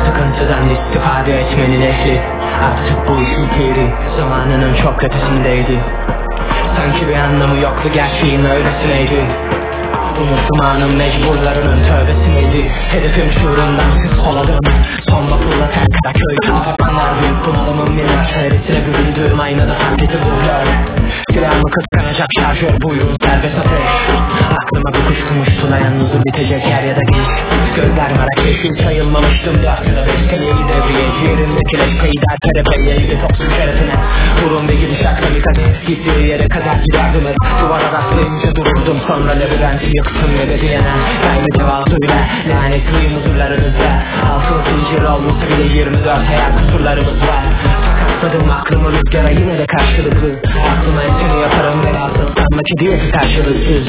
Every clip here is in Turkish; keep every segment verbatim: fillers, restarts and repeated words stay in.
Sıkıntıdan istifade etmenin ehli. Artık bu işin piri zamanının çok ötesindeydi. Sanki bir anlamı yoktu gerçeğin öylesiydi. Unuttum anın mecburlarının tövbesi miydi? Hedefim şuurundan siz koladım. Son vapurla terk köy Afakanlar büyük bunalımın mirar seyretine büründüğüm aynada fark etti buhlar. Silahımı kıskanacak şarjör buyurun serbest ateş. Aklıma bir kuş kumuştu da yalnızım bitecek yer ya da geç. Gözler merak yeşil sayılmamıştım dört ya da beş seneyi devreye. Ciğerimdeki leşkeyi der terepeyle ilgi toksun şerefine. Burun ve gidişat kamikaze gittiği yere kadar giderdim hep. Duvara rastlayınca dururdum sonra labirenti yıktım ve de diyenen. Kaybı cevazıyla lanetliyim huzurlarınızda. Altın zincir olmasa bile yirmi dört hayal kusurlarımız var. Sakatladım aklımı rüzgara yine de karşılıklı. Aklıma etini yaparım ve asıl sanmaki diyeti karşılıksız.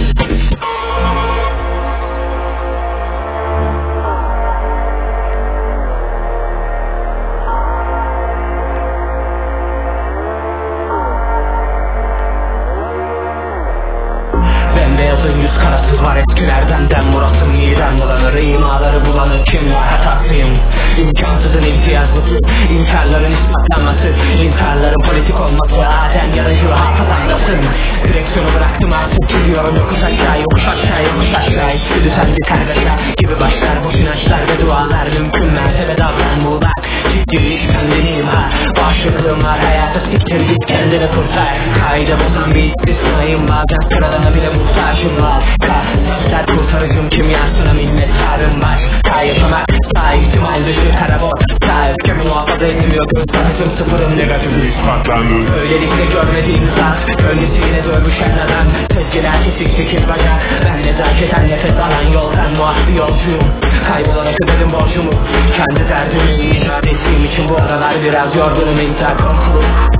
Bembeyazın yüz karası var eskilerden dem Murat'ın midem bulanır imaları bulanır kim var hataklıyım. İmkansızın imtiyazlısı inkarların ispatlanması. İnkarların politik olması Adem ya da Jura hafızandasın. Direksiyonu bıraktım artık gidiyorum yokuş aşağı yokuş aşağı yokuş aşağı. Düzenli kargaşa gibi başlar boş inançlar ve dualar. Mümkün mertebe davran muğlak ciddilik kendini imha. Bağışıklığım var hayata siktir git kendini kurtar. Kayda bozan bir istisnayım bazen sıralarına bile muhtacım var. Sert kurtarıcım kimyasına minnettarım var. Sağ yaşamak sağ ihtimal dışı karabot. Sağ öfkemi muhafaza etmiyor gösterişim sıfırım negatif ispatlandı. Öylelikle görmediğimiz az gölgesiyle dövmüşen adam. Tezgiler kesik çekip bacak. Ben nezaketen nefes alan yoldan muaf bir yolcuyum. Kaybolana ödedim borcumu. Kendi derdimi icat ettiğim için bu aralar biraz yorgunum intihar korkulu.